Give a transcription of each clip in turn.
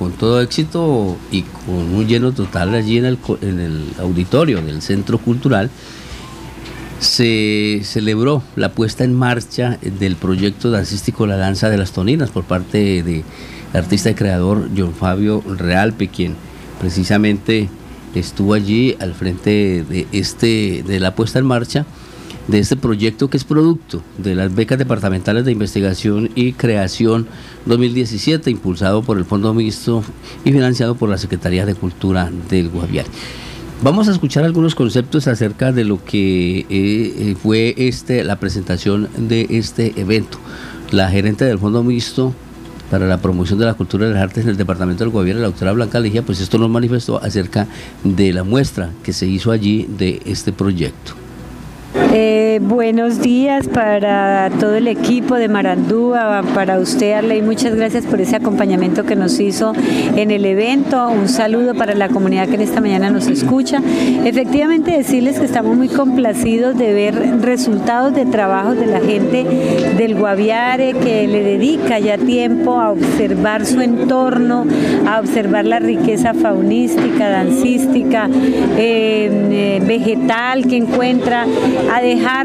con todo éxito y con un lleno total allí en el auditorio del Centro Cultural, se celebró la puesta en marcha del proyecto dancístico La Danza de las Toninas por parte del artista y creador John Fabio Realpe, quien precisamente estuvo allí al frente de la puesta en marcha de este proyecto, que es producto de las becas departamentales de investigación y creación 2017, impulsado por el Fondo Mixto y financiado por la Secretaría de Cultura del Guaviare. Vamos a escuchar algunos conceptos acerca de lo que fue la presentación de este evento. La gerente del Fondo Mixto para la Promoción de la Cultura y las Artes en el Departamento del Guaviare, la doctora Blanca Ligia, pues esto nos manifestó acerca de la muestra que se hizo allí de este proyecto. Buenos días para todo el equipo de Marandúa, para usted, Arley, muchas gracias por ese acompañamiento que nos hizo en el evento. Un saludo para la comunidad que en esta mañana nos escucha. Efectivamente, decirles que estamos muy complacidos de ver resultados de trabajos de la gente del Guaviare, que le dedica ya tiempo a observar su entorno, a observar la riqueza faunística, dancística, vegetal que encuentra, a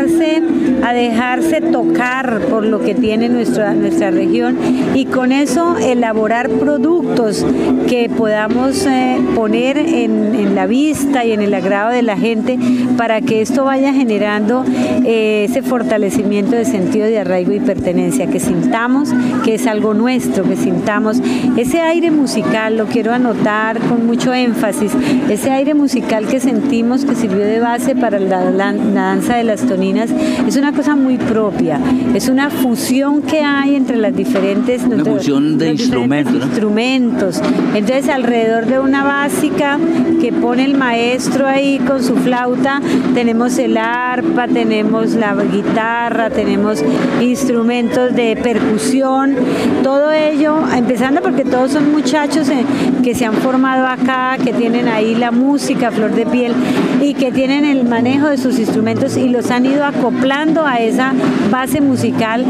dejarse tocar por lo que tiene nuestra región, y con eso elaborar productos que podamos poner en la vista y en el agrado de la gente, para que esto vaya generando ese fortalecimiento de sentido de arraigo y pertenencia, que sintamos que es algo nuestro, que sintamos ese aire musical, lo quiero anotar con mucho énfasis, ese aire musical que sentimos que sirvió de base para la danza de las toninas. Es una cosa muy propia, es una fusión que hay entre las diferentes... Una fusión de instrumentos, ¿no? Instrumentos. Entonces, alrededor de una básica que pone el maestro ahí con su flauta, tenemos el arpa, tenemos la guitarra, tenemos instrumentos de percusión, todo ello, empezando porque todos son muchachos que se han formado acá, que tienen ahí la música a flor de piel y que tienen el manejo de sus instrumentos y los han ido acoplando a esa base musical,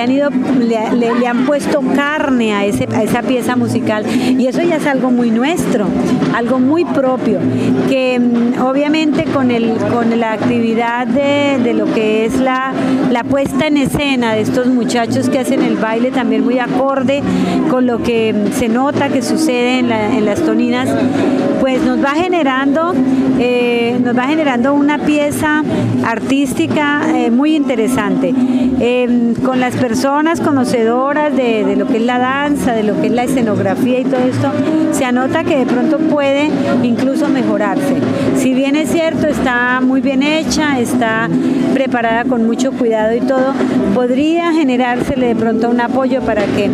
le han puesto carne a esa pieza musical, y eso ya es algo muy nuestro, algo muy propio, que obviamente con la actividad de lo que es la puesta en escena de estos muchachos que hacen el baile también muy acorde con lo que se nota que sucede en las toninas, pues nos va generando una pieza artística muy interesante, con las personas conocedoras de lo que es la danza, de lo que es la escenografía y todo esto, se anota que de pronto puede incluso mejorarse. Si bien es cierto, está muy bien hecha, está preparada con mucho cuidado y todo, podría generársele de pronto un apoyo para que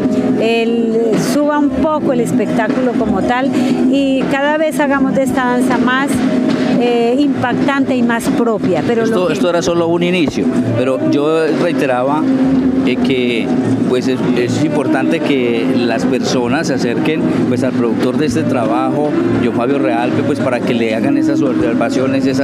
suba un poco el espectáculo como tal, y cada vez hagamos de esta danza más impactante y más propia. Pero esto era solo un inicio, pero yo reiteraba que pues es importante que las personas se acerquen pues al productor de este trabajo, John Fabio Realpe, pues para que le hagan esas observaciones, le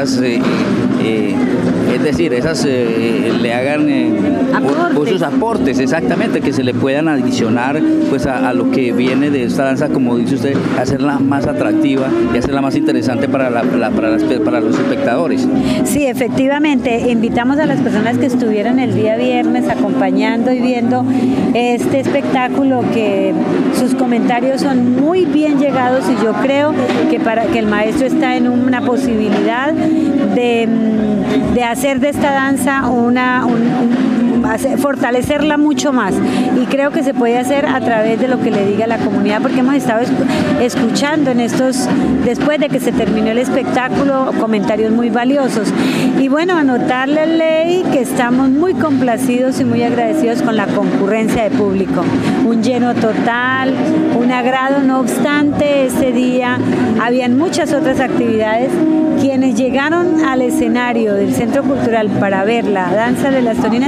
hagan sus aportes, exactamente, que se le puedan adicionar pues a lo que viene de esta danza, como dice usted, hacerla más atractiva y hacerla más interesante para los espectadores. Sí, efectivamente, invitamos a las personas que estuvieran el día viernes acompañando y viendo este espectáculo, que sus comentarios son muy bien llegados, y yo creo que el maestro está en una posibilidad de hacer de esta danza fortalecerla mucho más, y creo que se puede hacer a través de lo que le diga la comunidad, porque hemos estado escuchando después de que se terminó el espectáculo, comentarios muy valiosos. Y bueno, anotarle a Ley que estamos muy complacidos y muy agradecidos con la concurrencia de público, un lleno total, un agrado. No obstante, ese día habían muchas otras actividades. Quienes llegaron al escenario del Centro Cultural para ver la danza de las toninas eran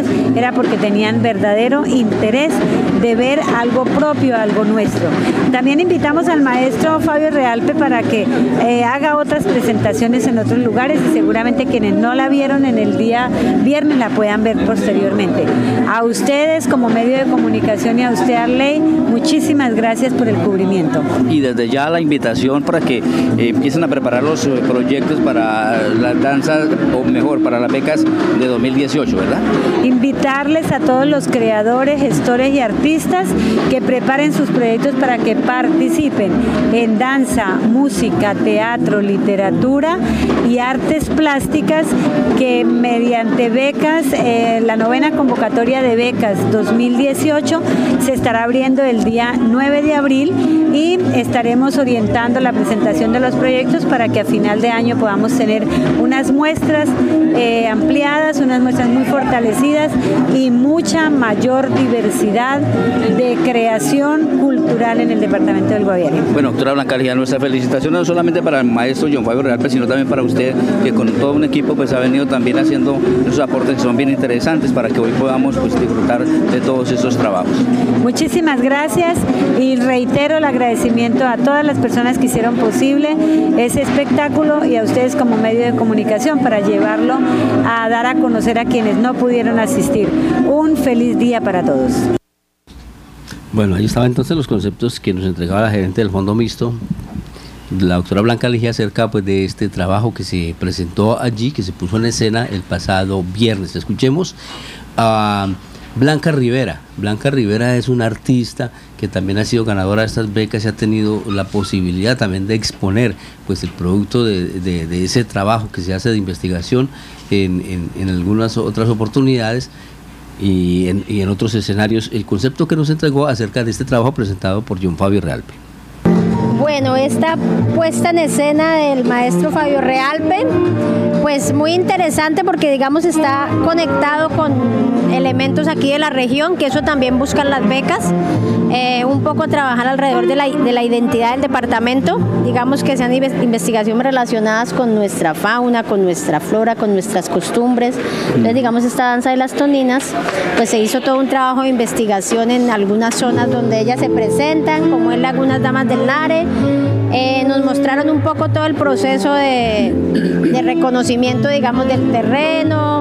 era porque tenían verdadero interés de ver algo propio, algo nuestro. También invitamos al maestro Fabio Realpe para que haga otras presentaciones en otros lugares y seguramente quienes no la vieron en el día viernes la puedan ver posteriormente. A ustedes como medio de comunicación y a usted, Arley, muchísimas gracias por el cubrimiento. Y desde ya la invitación para que empiecen a preparar los proyectos para la danza, o mejor, para las becas de 2018, ¿verdad? Invitarles a todos los creadores, gestores y artistas que preparen sus proyectos para que participen en danza, música, teatro, literatura y artes plásticas, que mediante becas, la 9ª convocatoria de becas 2018 se estará abriendo el día 9 de abril y estaremos orientando la presentación de los proyectos para que a final de año podamos tener unas muestras ampliadas, unas muestras muy fortalecidas y mucha mayor diversidad de creación cultural en el departamento del Guaviare. Bueno, doctora Blanca Ligia, nuestra felicitación no solamente para el maestro John Fabio Realpe, sino también para usted, que con todo un equipo pues ha venido también haciendo esos aportes que son bien interesantes para que hoy podamos pues disfrutar de todos esos trabajos. Muchísimas gracias y reitero el agradecimiento a todas las personas que hicieron posible ese espectáculo y a ustedes como medio de comunicación para llevarlo a dar a conocer a quienes no pudieron asistir. Un feliz día para todos. Bueno, ahí estaban entonces los conceptos que nos entregaba la gerente del Fondo Mixto, la doctora Blanca Ligia, acerca pues de este trabajo que se presentó allí, que se puso en escena el pasado viernes. Escuchemos a Blanca Rivera. Blanca Rivera es una artista que también ha sido ganadora de estas becas y ha tenido la posibilidad también de exponer pues el producto de ese trabajo que se hace de investigación en algunas otras oportunidades y en otros escenarios. El concepto que nos entregó acerca de este trabajo presentado por John Fabio Realpe. Bueno, esta puesta en escena del maestro Fabio Realpe, pues muy interesante porque digamos está conectado con elementos aquí de la región, que eso también buscan las becas, un poco trabajar alrededor de la identidad del departamento, digamos que sean investigaciones relacionadas con nuestra fauna, con nuestra flora, con nuestras costumbres. Entonces digamos esta danza de las toninas, pues se hizo todo un trabajo de investigación en algunas zonas donde ellas se presentan, como en Lagunas Damas del Nare. Nos mostraron un poco todo el proceso de reconocimiento, digamos, del terreno,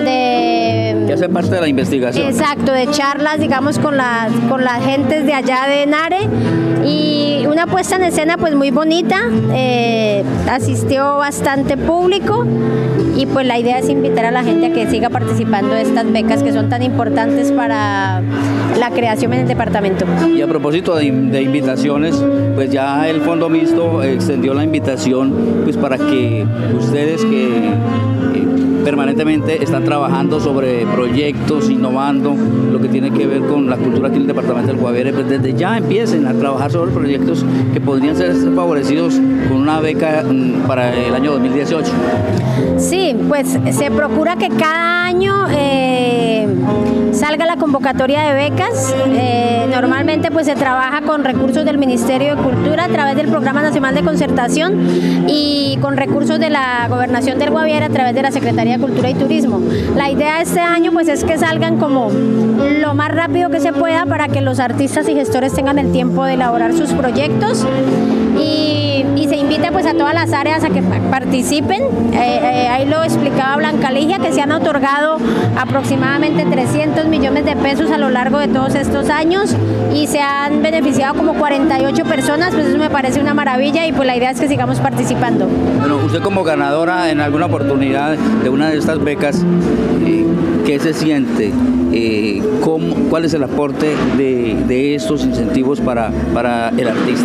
que hace parte de la investigación. Exacto, de charlas, digamos, con las gentes de allá de Nare, y una puesta en escena pues muy bonita, asistió bastante público y pues la idea es invitar a la gente a que siga participando de estas becas que son tan importantes para la creación en el departamento. Y a propósito de invitaciones, pues ya el Fondo Mixto extendió la invitación pues para que ustedes que permanentemente están trabajando sobre proyectos, innovando lo que tiene que ver con la cultura aquí en el departamento del Guaviare, pues desde ya empiecen a trabajar sobre proyectos que podrían ser favorecidos con una beca para el año 2018. Sí, pues se procura que cada año salga la convocatoria de becas. Normalmente pues se trabaja con recursos del Ministerio de Cultura a través del Programa Nacional de Concertación y con recursos de la Gobernación del Guaviare a través de la Secretaría de Cultura y Turismo. La idea de este año pues es que salgan como lo más rápido que se pueda para que los artistas y gestores tengan el tiempo de elaborar sus proyectos y se invita pues a todas las áreas a que participen. Ahí lo explicaba Blanca Ligia, que se han otorgado aproximadamente 300 millones de pesos a lo largo de todos estos años y se han beneficiado como 48 personas, pues eso me parece una maravilla y pues la idea es que sigamos participando. Bueno, usted como ganadora en alguna oportunidad de una de estas becas, ¿qué se siente? ¿Cuál es el aporte de estos incentivos para el artista?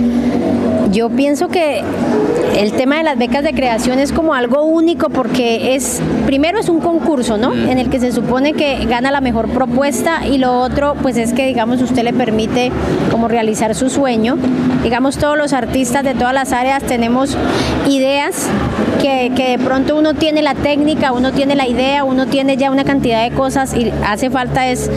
Yo pienso que el tema de las becas de creación es como algo único porque primero es un concurso, ¿no? En el que se supone que gana la mejor propuesta y lo otro pues es que digamos usted le permite como realizar su sueño. Digamos todos los artistas de todas las áreas tenemos ideas que de pronto uno tiene la técnica, uno tiene la idea, uno tiene ya una cantidad de cosas y hace falta es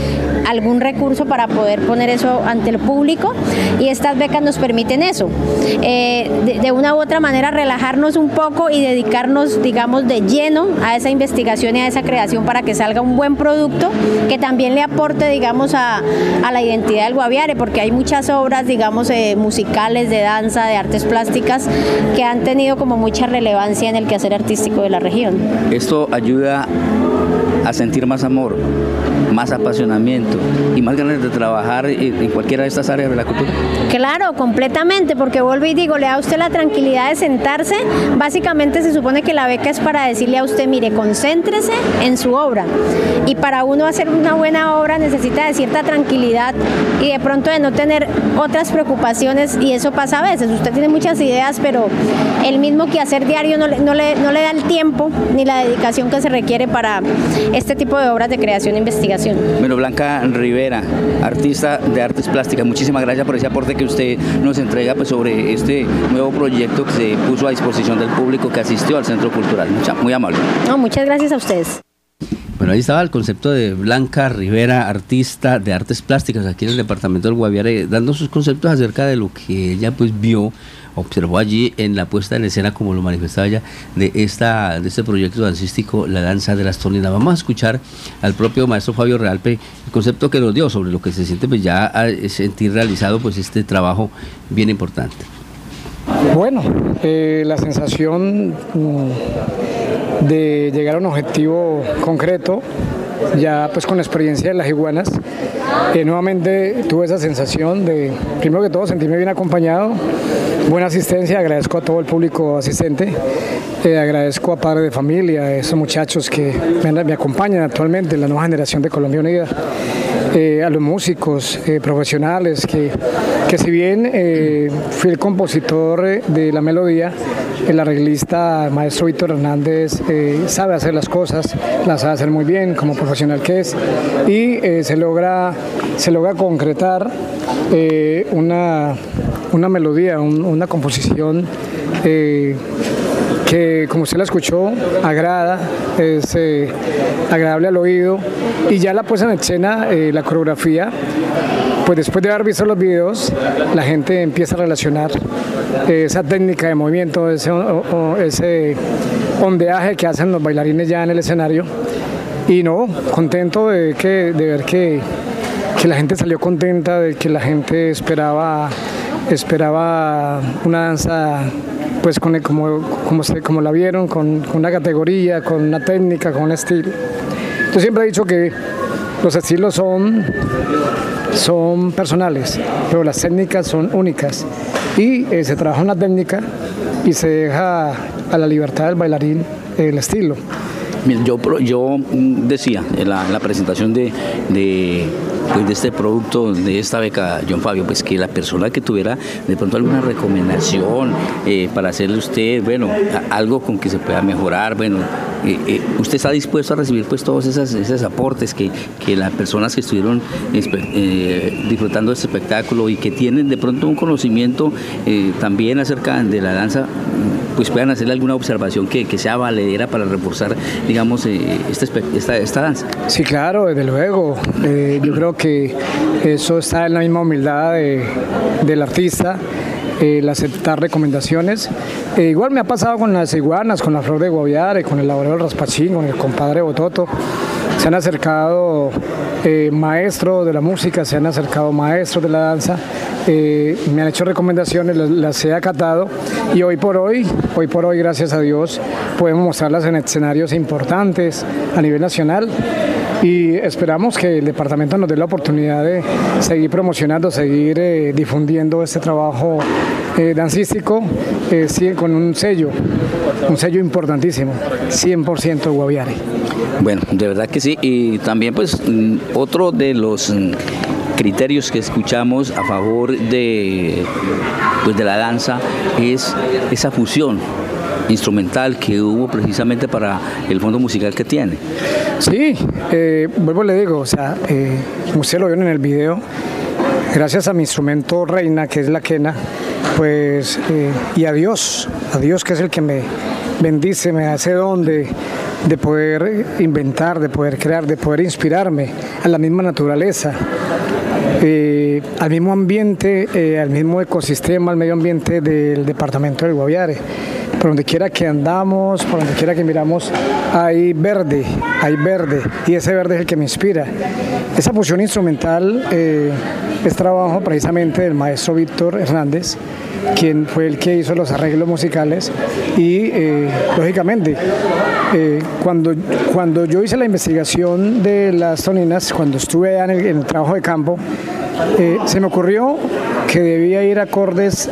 algún recurso para poder poner eso ante el público, y estas becas nos permiten eso, de una u otra manera relajarnos un poco y dedicarnos, digamos, de lleno a esa investigación y a esa creación para que salga un buen producto que también le aporte, digamos, a la identidad del Guaviare, porque hay muchas obras, digamos, musicales, de danza, de artes plásticas, que han tenido como mucha relevancia en el quehacer artístico de la región. Esto ayuda a sentir más amor, más apasionamiento y más ganas de trabajar en cualquiera de estas áreas de la cultura. Claro, completamente, porque vuelvo y digo, le da a usted la tranquilidad de sentarse. Básicamente se supone que la beca es para decirle a usted, mire, concéntrese en su obra, y para uno hacer una buena obra necesita de cierta tranquilidad y de pronto de no tener otras preocupaciones, y eso pasa a veces. Usted tiene muchas ideas, pero el mismo quehacer diario no le da el tiempo ni la dedicación que se requiere para este tipo de obras de creación e investigación. Bueno, Blanca Rivera, artista de artes plásticas, muchísimas gracias por ese aporte que usted nos entrega, pues, sobre este nuevo proyecto que se puso a disposición del público que asistió al Centro Cultural. Muy amable. No, muchas gracias a ustedes. Bueno, ahí estaba el concepto de Blanca Rivera, artista de artes plásticas aquí en el departamento del Guaviare, dando sus conceptos acerca de lo que ella pues vio, observó allí en la puesta en escena, como lo manifestaba ella, de este proyecto dancístico, La Danza de las Toninas. Vamos a escuchar al propio maestro Fabio Realpe el concepto que nos dio sobre lo que se siente pues ya a sentir realizado pues este trabajo bien importante. Bueno, la sensación de llegar a un objetivo concreto, ya pues con la experiencia de las iguanas, nuevamente tuve esa sensación de, primero que todo, sentirme bien acompañado, buena asistencia. Agradezco a todo el público asistente, agradezco a padres de familia, a esos muchachos que me acompañan actualmente, la nueva generación de Colombia Unida, a los músicos profesionales, que si bien fui el compositor de la melodía, el arreglista maestro Víctor Hernández sabe hacer las cosas, las sabe hacer muy bien como profesional que es, y se logra concretar una melodía, una composición que, como usted la escuchó, agrada, es agradable al oído, y ya la puesta en escena, la coreografía, pues después de haber visto los videos, la gente empieza a relacionar esa técnica de movimiento, ese ondeaje que hacen los bailarines ya en el escenario, y no, contento de ver que la gente salió contenta, de que la gente esperaba una danza pues como la vieron, con una categoría, con una técnica, con un estilo. Yo siempre he dicho que los estilos son personales, pero las técnicas son únicas, y se trabaja una técnica y se deja a la libertad del bailarín el estilo. Yo decía en la presentación de este producto, de esta beca, John Fabio, pues que la persona que tuviera de pronto alguna recomendación para hacerle a usted, bueno, algo con que se pueda mejorar, bueno, usted está dispuesto a recibir pues todos esos aportes que las personas que estuvieron disfrutando de este espectáculo y que tienen de pronto un conocimiento también acerca de la danza, pues puedan hacerle alguna observación que sea valedera para reforzar, digamos, esta danza. Sí, claro, desde luego. Yo creo que eso está en la misma humildad del artista, el aceptar recomendaciones. Igual me ha pasado con las iguanas, con la Flor de Guaviare, con el Laborero del Raspachín, con el compadre Bototo. Se han acercado maestros de la música, se han acercado maestros de la danza, me han hecho recomendaciones, las he acatado, y hoy por hoy, gracias a Dios, podemos mostrarlas en escenarios importantes a nivel nacional, y esperamos que el departamento nos dé la oportunidad de seguir promocionando, seguir difundiendo este trabajo dancístico, con un sello importantísimo, 100% Guaviare. Bueno, de verdad que sí, y también pues otro de los criterios que escuchamos a favor de la danza es esa fusión instrumental que hubo precisamente para el fondo musical que tiene. Sí, vuelvo le digo, o sea, como usted lo vio en el video, gracias a mi instrumento reina, que es la quena, pues, y a Dios que es el que me bendice, me hace don de de poder inventar, de poder crear, de poder inspirarme a la misma naturaleza, al mismo ambiente, al mismo ecosistema, al medio ambiente del departamento del Guaviare. Por donde quiera que andamos, por donde quiera que miramos, hay verde, y ese verde es el que me inspira. Esa fusión instrumental es trabajo precisamente del maestro Víctor Hernández, quien fue el que hizo los arreglos musicales y lógicamente cuando yo hice la investigación de las toninas, cuando estuve allá en el trabajo de campo, se me ocurrió que debía ir acordes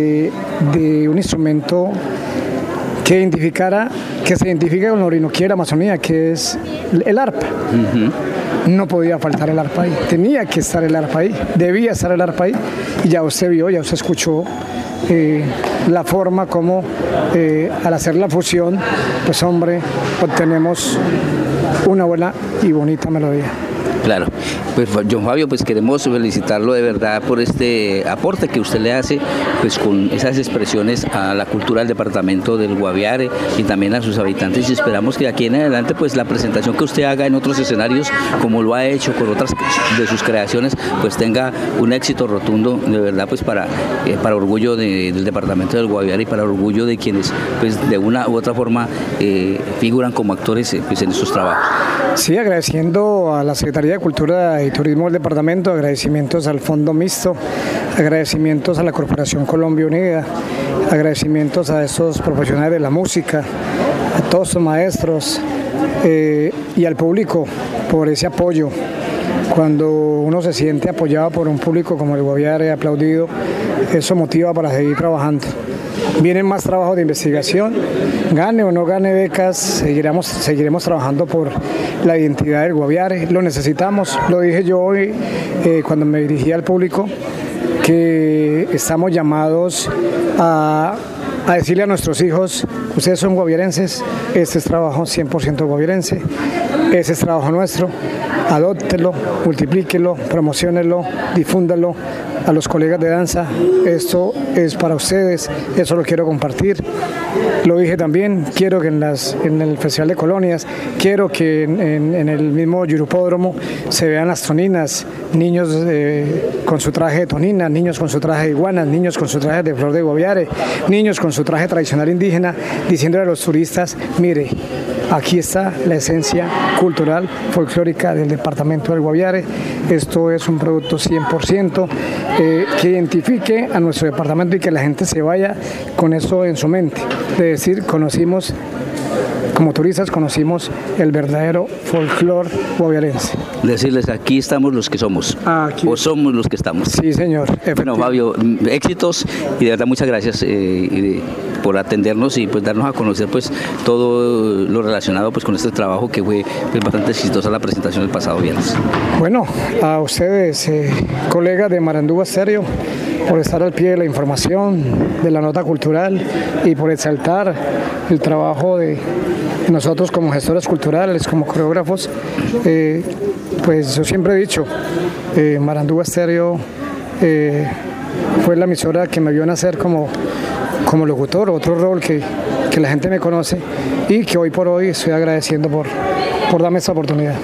de un instrumento que se identifica con la Orinoquía de la Amazonía, que es el arpa. No podía faltar el arpa ahí, tenía que estar el arpa ahí, debía estar el arpa ahí, y ya usted vio, ya usted escuchó la forma como al hacer la fusión, pues hombre, obtenemos una buena y bonita melodía. Claro, pues John Fabio, pues queremos felicitarlo de verdad por este aporte que usted le hace, pues con esas expresiones a la cultura del departamento del Guaviare y también a sus habitantes, y esperamos que de aquí en adelante pues la presentación que usted haga en otros escenarios, como lo ha hecho con otras de sus creaciones, pues tenga un éxito rotundo, de verdad, pues para orgullo del departamento del Guaviare y para orgullo de quienes pues de una u otra forma figuran como actores pues en estos trabajos. Sí, agradeciendo a la Secretaría de Cultura y Turismo del departamento, agradecimientos al Fondo Mixto, agradecimientos a la Corporación Colombia Unida, agradecimientos a estos profesionales de la música, a todos los maestros y al público por ese apoyo. Cuando uno se siente apoyado por un público como el Guaviare, aplaudido, eso motiva para seguir trabajando. Vienen más trabajos de investigación, gane o no gane becas, seguiremos trabajando por la identidad del Guaviare, lo necesitamos, lo dije yo hoy cuando me dirigí al público, que estamos llamados a decirle a nuestros hijos, ustedes son guaviarenses, este es trabajo 100% guaviarense, ese es trabajo nuestro, adóptelo, multiplíquelo, promociónelo, difúndalo a los colegas de danza, esto es para ustedes, eso lo quiero compartir. Lo dije también, quiero que en el Festival de Colonias, quiero que en el mismo Yurupódromo se vean las toninas, niños con su traje de tonina, niños con su traje de iguanas, niños con su traje de flor de Guaviare, niños con su traje tradicional indígena, diciéndole a los turistas, mire, aquí está la esencia cultural, folclórica del departamento del Guaviare. Esto es un producto 100% que identifique a nuestro departamento y que la gente se vaya con eso en su mente. De decir, conocimos, como turistas, conocimos el verdadero folclore guaviarense. Decirles, aquí estamos los que somos, o somos los que estamos. Sí, señor. Bueno, Fabio, éxitos y de verdad muchas gracias por atendernos y pues darnos a conocer pues todo lo relacionado pues con este trabajo que fue pues, bastante exitosa la presentación el pasado viernes. Bueno, a ustedes, colegas de Marandúa Estéreo, por estar al pie de la información, de la nota cultural y por exaltar el trabajo de nosotros como gestores culturales, como coreógrafos. Pues yo siempre he dicho, Marandúa Estéreo fue la emisora que me vio nacer como locutor, otro rol que la gente me conoce y que hoy por hoy estoy agradeciendo por darme esta oportunidad.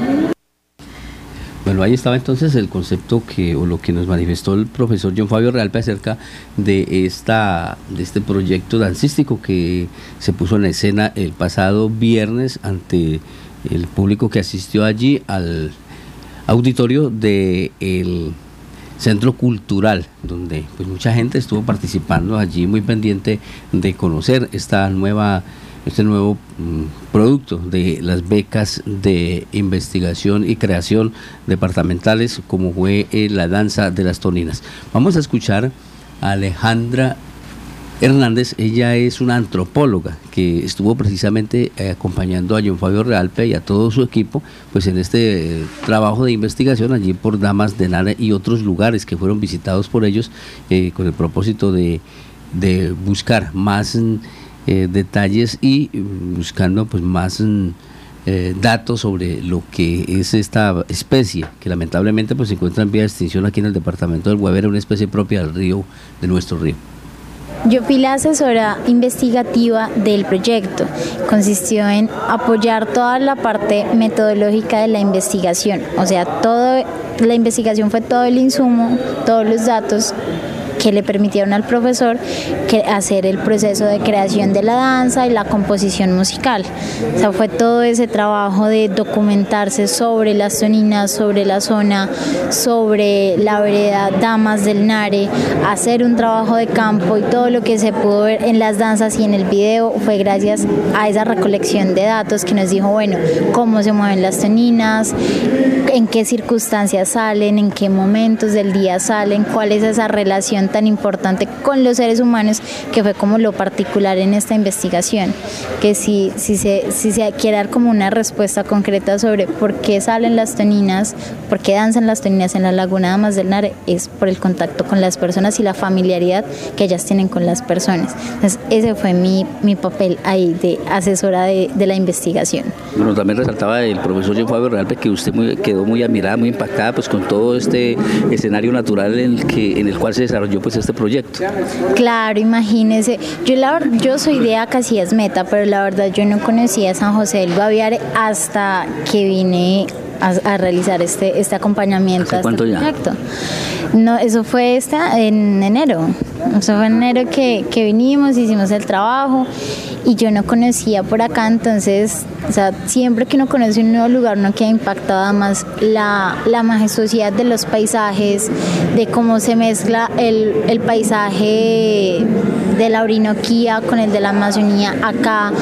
Bueno, ahí estaba entonces el concepto o lo que nos manifestó el profesor John Fabio Realpe acerca de este proyecto dancístico que se puso en escena el pasado viernes ante el público que asistió allí al auditorio del Centro Cultural, donde pues mucha gente estuvo participando allí, muy pendiente de conocer este nuevo producto de las becas de investigación y creación departamentales, como fue la danza de las toninas. Vamos a escuchar a Alejandra Hernández. Ella es una antropóloga que estuvo precisamente acompañando a John Fabio Realpe y a todo su equipo pues en este trabajo de investigación allí por Damas de Nara y otros lugares que fueron visitados por ellos con el propósito de buscar más detalles y buscando pues más datos sobre lo que es esta especie que lamentablemente pues se encuentra en vía de extinción aquí en el departamento del Guaviare, una especie propia del río, de nuestro río. Yo fui la asesora investigativa del proyecto. Consistió en apoyar toda la parte metodológica de la investigación. O sea, la investigación fue todo el insumo, todos los datos que le permitieron al profesor hacer el proceso de creación de la danza y la composición musical. O sea, fue todo ese trabajo de documentarse sobre las toninas, sobre la zona, sobre la vereda Damas del Nare, hacer un trabajo de campo, y todo lo que se pudo ver en las danzas y en el video fue gracias a esa recolección de datos que nos dijo, bueno, cómo se mueven las toninas, en qué circunstancias salen, en qué momentos del día salen, cuál es esa relación tan importante con los seres humanos, que fue como lo particular en esta investigación, que si se quiere dar como una respuesta concreta sobre por qué salen las toninas, por qué danzan las toninas en la Laguna Damas del Nare, es por el contacto con las personas y la familiaridad que ellas tienen con las personas. Entonces ese fue mi papel ahí de asesora de la investigación. Bueno, también resaltaba el profesor John Fabio Realpe que usted quedó muy admirada, muy impactada pues con todo este escenario natural en el cual se desarrolló pues este proyecto. Claro, imagínese, yo soy de Casillas Meta, pero la verdad yo no conocía San José del Guaviare hasta que vine a realizar este acompañamiento. ¿Hace cuánto ya? Proyecto. No, eso fue en enero. Eso fue en enero que vinimos, hicimos el trabajo y yo no conocía por acá, entonces, o sea, siempre que uno conoce un nuevo lugar uno queda impactada más la majestuosidad de los paisajes, de cómo se mezcla el paisaje de la Orinoquía con el de la Amazonía acá,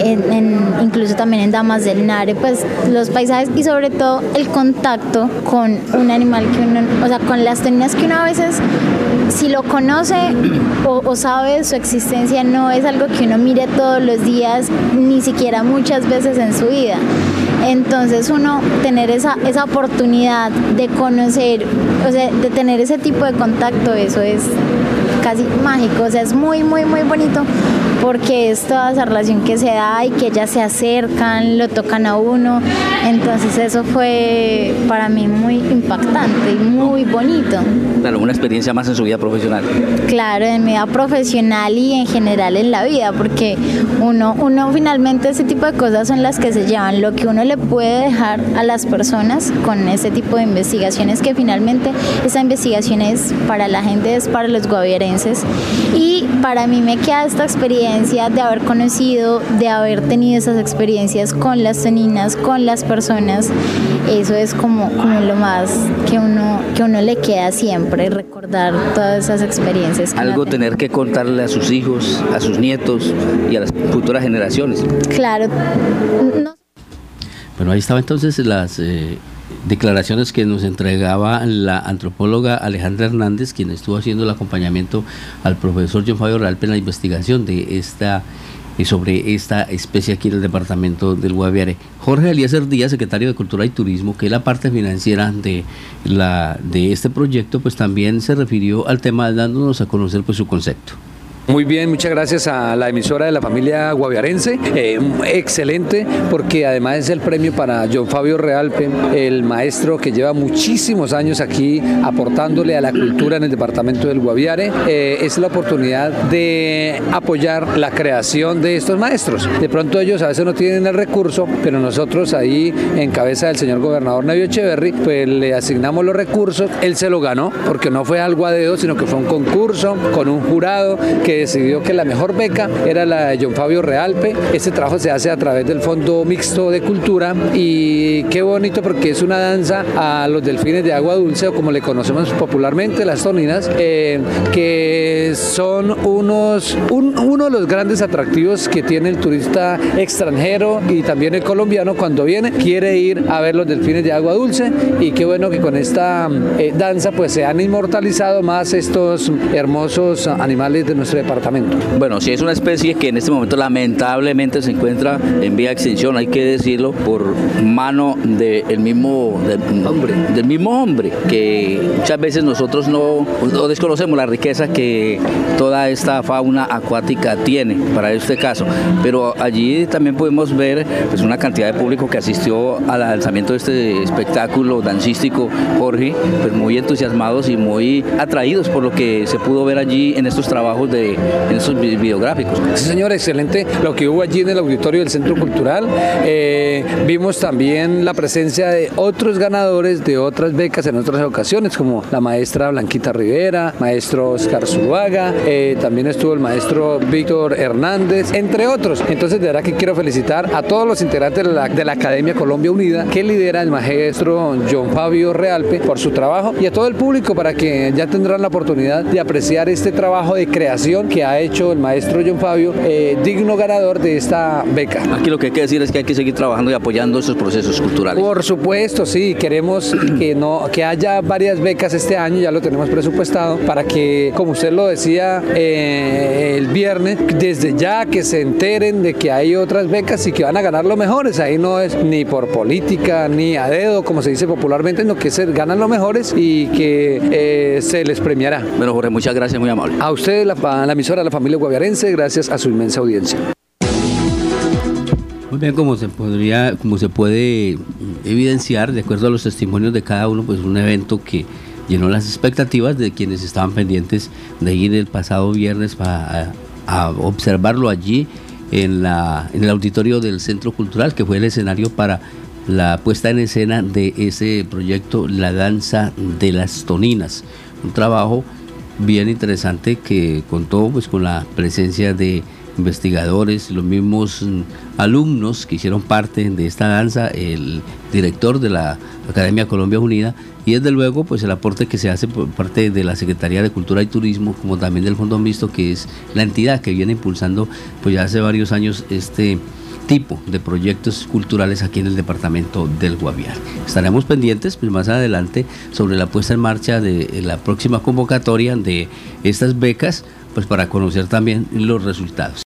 incluso también en Damas del Nare, pues los paisajes y sobre todo el contacto con un animal que uno, o sea, con las toninas que uno a veces, si lo conoce o sabe su existencia, no es algo que uno mire todos los días, ni siquiera muchas veces en su vida. Entonces uno tener esa oportunidad de conocer, o sea, de tener ese tipo de contacto, eso es casi mágico, o sea, es muy, muy, muy bonito, porque es toda esa relación que se da y que ellas se acercan, lo tocan a uno, entonces eso fue para mí muy impactante y muy bonito. Claro, una experiencia más en su vida profesional. Claro, en mi vida profesional y en general en la vida, porque uno finalmente ese tipo de cosas son las que se llevan, lo que uno le puede dejar a las personas con ese tipo de investigaciones, que finalmente esa investigación es para la gente, es para los guaviarenses, y para mí me queda esta experiencia de haber conocido, de haber tenido esas experiencias con las toninas, con las personas. Eso es como lo más que uno le queda siempre, recordar todas esas experiencias. Algo tener que contarle a sus hijos, a sus nietos y a las futuras generaciones. Claro. Bueno, ahí estaba entonces las declaraciones que nos entregaba la antropóloga Alejandra Hernández, quien estuvo haciendo el acompañamiento al profesor John Fabio Realpe en la investigación de sobre esta especie aquí en el departamento del Guaviare. Jorge Eliezer Díaz, secretario de Cultura y Turismo, que es la parte financiera de este proyecto, pues también se refirió al tema dándonos a conocer pues su concepto. Muy bien, muchas gracias a la emisora de la familia guaviarense, excelente, porque además es el premio para John Fabio Realpe, el maestro que lleva muchísimos años aquí aportándole a la cultura en el departamento del Guaviare. Es la oportunidad de apoyar la creación de estos maestros. De pronto ellos a veces no tienen el recurso, pero nosotros ahí en cabeza del señor gobernador Navio Echeverry, pues le asignamos los recursos. Él se lo ganó, porque no fue algo a dedo, sino que fue un concurso con un jurado que decidió que la mejor beca era la de John Fabio Realpe. Este trabajo se hace a través del Fondo Mixto de Cultura, y qué bonito porque es una danza a los delfines de agua dulce, o como le conocemos popularmente, las toninas, que son uno de los grandes atractivos que tiene el turista extranjero y también el colombiano cuando viene, quiere ir a ver los delfines de agua dulce, y qué bueno que con esta danza pues se han inmortalizado más estos hermosos animales de nuestro departamento. Bueno, si es una especie que en este momento lamentablemente se encuentra en vía de extinción, hay que decirlo, por mano del mismo hombre, que muchas veces nosotros no desconocemos la riqueza que toda esta fauna acuática tiene para este caso, pero allí también podemos ver pues una cantidad de público que asistió al lanzamiento de este espectáculo dancístico, Jorge, pues muy entusiasmados y muy atraídos por lo que se pudo ver allí en estos trabajos de videográficos. Sí, señor, excelente lo que hubo allí en el auditorio del Centro Cultural. Vimos también la presencia de otros ganadores de otras becas en otras ocasiones, como la maestra Blanquita Rivera, maestro Oscar Zuluaga, también estuvo el maestro Víctor Hernández, entre otros. Entonces, de verdad que quiero felicitar a todos los integrantes de la Academia Colombia Unida, que lidera el maestro John Fabio Realpe, por su trabajo, y a todo el público para que ya tendrán la oportunidad de apreciar este trabajo de creación que ha hecho el maestro John Fabio, digno ganador de esta beca. Aquí lo que hay que decir es que hay que seguir trabajando y apoyando esos procesos culturales. Por supuesto, sí, queremos que haya varias becas este año, ya lo tenemos presupuestado, para que, como usted lo decía el viernes, desde ya que se enteren de que hay otras becas y que van a ganar los mejores. Ahí no es ni por política ni a dedo, como se dice popularmente, sino que se ganan los mejores y que se les premiará. Bueno, Jorge, muchas gracias, muy amable. A usted, la emisora de la familia guaviarense, gracias a su inmensa audiencia. Muy bien, como se puede evidenciar, de acuerdo a los testimonios de cada uno, pues un evento que llenó las expectativas de quienes estaban pendientes de ir el pasado viernes a observarlo allí en el auditorio del Centro Cultural, que fue el escenario para la puesta en escena de ese proyecto, La Danza de las Toninas, un trabajo bien interesante que contó pues con la presencia de investigadores, los mismos alumnos que hicieron parte de esta danza, el director de la Academia Colombia Unida, y desde luego pues el aporte que se hace por parte de la Secretaría de Cultura y Turismo, como también del Fondo Mixto, que es la entidad que viene impulsando pues ya hace varios años este tipo de proyectos culturales aquí en el departamento del Guaviare. Estaremos pendientes pues más adelante sobre la puesta en marcha de la próxima convocatoria de estas becas, pues para conocer también los resultados.